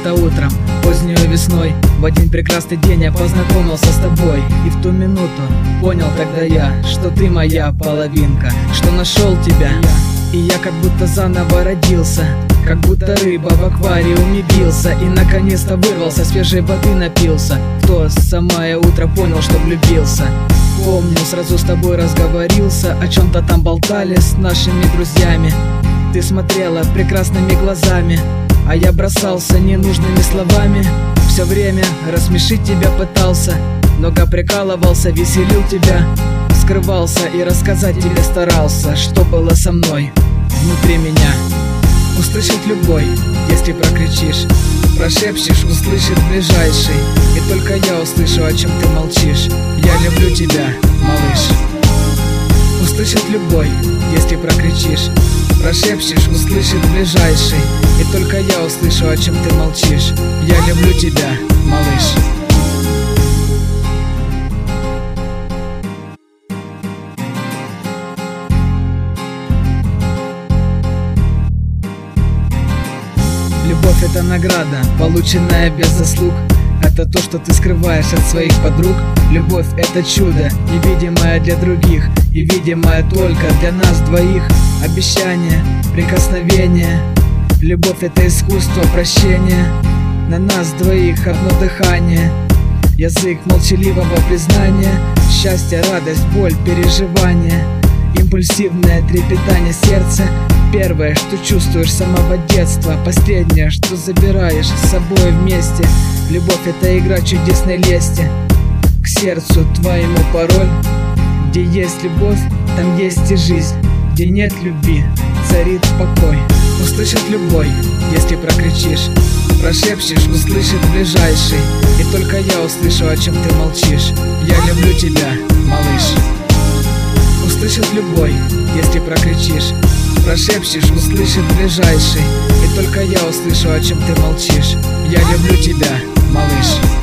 Как-то утром, поздней весной, в один прекрасный день я познакомился с тобой. И в ту минуту понял тогда я, что ты моя половинка, что нашел тебя. И я как будто заново родился, как будто рыба в аквариуме бился, и наконец-то вырвался, свежей воды напился. В то самое утро понял, что влюбился. Помню, сразу с тобой разговорился, о чем-то там болтали с нашими друзьями. Ты смотрела прекрасными глазами, а я бросался ненужными словами. Все время рассмешить тебя пытался, много прикалывался, веселил тебя, скрывался и рассказать тебе старался, что было со мной внутри меня. Услышит любой, если прокричишь, прошепчешь, услышит ближайший. И только я услышу, о чем ты молчишь. Я люблю тебя, малыш. Услышит любой, если прокричишь, прошепчешь, услышит ближайший. И только я услышу, о чем ты молчишь. Я люблю тебя, малыш. Любовь — это награда, полученная без заслуг. Это то, что ты скрываешь от своих подруг. Любовь — это чудо, невидимое для других и видимое только для нас двоих. Обещание, прикосновение. Любовь — это искусство прощения. На нас двоих одно дыхание. Язык молчаливого признания. Счастье, радость, боль, переживание. Импульсивное трепетание сердца. Первое, что чувствуешь с самого детства. Последнее, что забираешь с собой вместе. Любовь — это игра чудесной лести. К сердцу твоему пароль. Где есть любовь, там есть и жизнь. Где нет любви, царит покой. Услышит любой, если прокричишь, прошепчешь, услышит ближайший. И только я услышу, о чем ты молчишь. Я люблю тебя, малыш. Услышит любой, если прокричишь, прошепчешь, услышит ближайший. И только я услышу, о чем ты молчишь. Я люблю тебя, малыш.